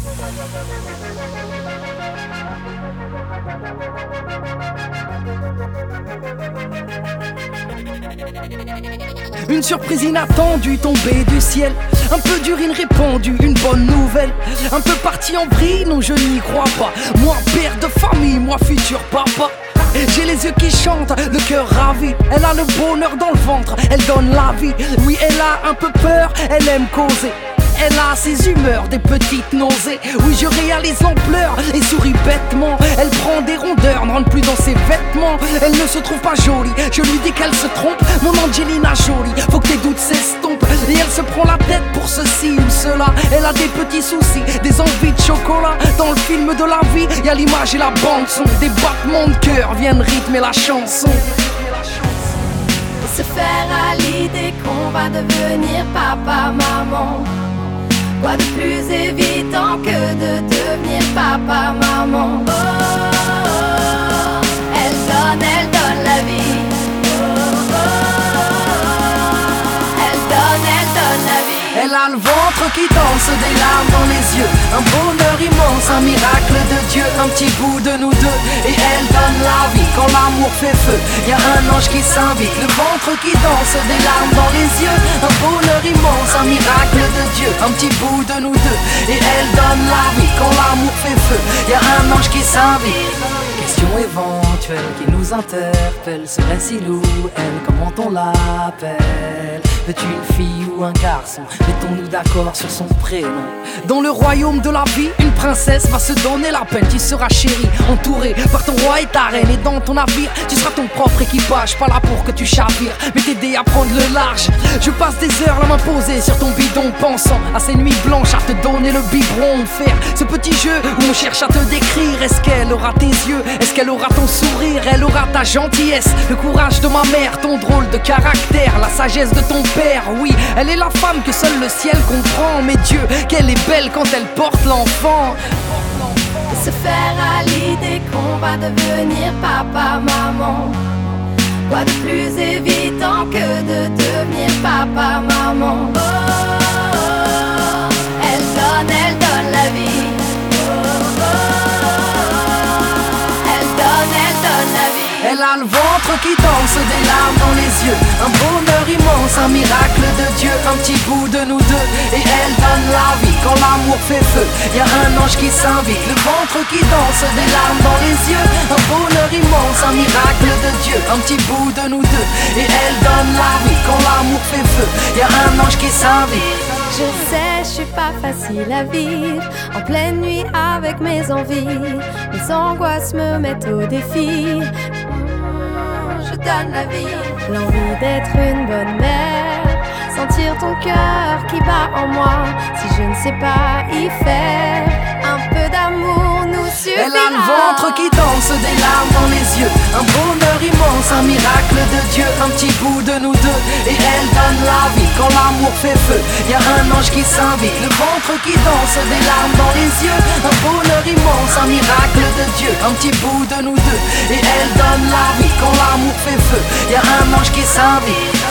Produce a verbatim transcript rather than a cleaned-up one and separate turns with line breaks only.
Une surprise inattendue tombée du ciel, un peu d'urine répandue, une bonne nouvelle. Un peu parti en vrille, non je n'y crois pas. Moi père de famille, moi futur papa. J'ai les yeux qui chantent, le cœur ravi. Elle a le bonheur dans le ventre, elle donne la vie. Oui, elle a un peu peur, elle aime causer. Elle a ses humeurs, des petites nausées. Oui, je réalise l'ampleur et souris bêtement. Elle prend des rondeurs, ne rentre plus dans ses vêtements. Elle ne se trouve pas jolie, je lui dis qu'elle se trompe. Mon Angelina Jolie, faut que tes doutes s'estompent. Et elle se prend la tête pour ceci ou cela. Elle a des petits soucis, des envies de chocolat. Dans le film de la vie, y a l'image et la bande son. Des battements de cœur viennent rythmer la chanson.
Se faire à l'idée qu'on va devenir papa, maman. Quoi de plus évident que de devenir papa, maman. Oh, oh, oh, elle donne, elle donne la vie. Oh, oh, oh, elle donne, elle donne la vie.
Elle a le ventre qui danse, des larmes dans les yeux. Un bonheur immense, un miracle de Dieu. Un petit bout de nous deux, et elle donne la vie quand l'amour fait feu. Y'a un ange qui s'invite, le ventre qui danse, des larmes dans les yeux. Un bonheur immense, un miracle de Dieu. Un petit bout de nous deux, et elle donne la vie quand l'amour fait feu. Y'a un ange qui s'invite. Question éventuelle qui nous interpelle. Serait-ce il ou elle, comment on l'appelle? Veux-tu une fille ou un garçon? Mettons-nous d'accord sur son prénom. Dans le royaume de la vie, une princesse va se donner la peine. Tu seras chérie, entourée par ton roi et ta reine. Et dans ton navire, tu seras ton propre équipage. Pas là pour que tu chavires, mais t'aider à prendre le large. Je passe des heures la main posée sur ton bidon, pensant à ces nuits blanches, à te donner le biberon. Faire ce petit jeu où on cherche à te décrire. Est-ce qu'elle aura tes yeux? Est-ce qu'elle aura ton sourire? Elle aura ta gentillesse, le courage de ma mère, ton drôle de caractère, la sagesse de ton père. Oui, elle est la femme que seul le ciel comprend. Mais Dieu, qu'elle est belle quand elle porte l'enfant.
Se faire à l'idée qu'on va devenir papa, maman. Quoi de plus évident que de devenir papa, maman. Oh, oh, oh, elle donne, elle donne la vie. Oh, oh, oh, elle donne, elle donne la vie.
Elle a le ventre qui danse, des larmes dans les yeux. Un bonheur immense, un miracle de Dieu. Un petit bout de nous deux, et elle donne la vie quand l'amour fait feu. Y'a un ange qui s'invite, le ventre qui danse, des larmes dans les yeux. Un bonheur immense, un miracle de Dieu. Un petit bout de nous deux, et elle donne la vie quand l'amour fait feu. Y'a un ange qui s'invite.
Je sais, je suis pas facile à vivre. En pleine nuit avec mes envies, mes angoisses me mettent au défi. Je donne la vie, l'envie d'être une bonne mère, sentir ton cœur qui bat en moi. Si je ne sais pas y faire, un peu d'amour nous suffira.
Elle a le ventre qui danse, des larmes dans les yeux. Un bonheur immense, un miracle de Dieu. Un petit bout de nous deux, et elle donne la vie quand l'amour fait feu. Y'a un ange qui s'invite, le ventre qui danse, des larmes dans les yeux. Un bonheur immense, un miracle de Dieu. Un petit bout de nous deux, et elle donne la vie quand l'amour fait feu. Y'a un ange qui s'invite.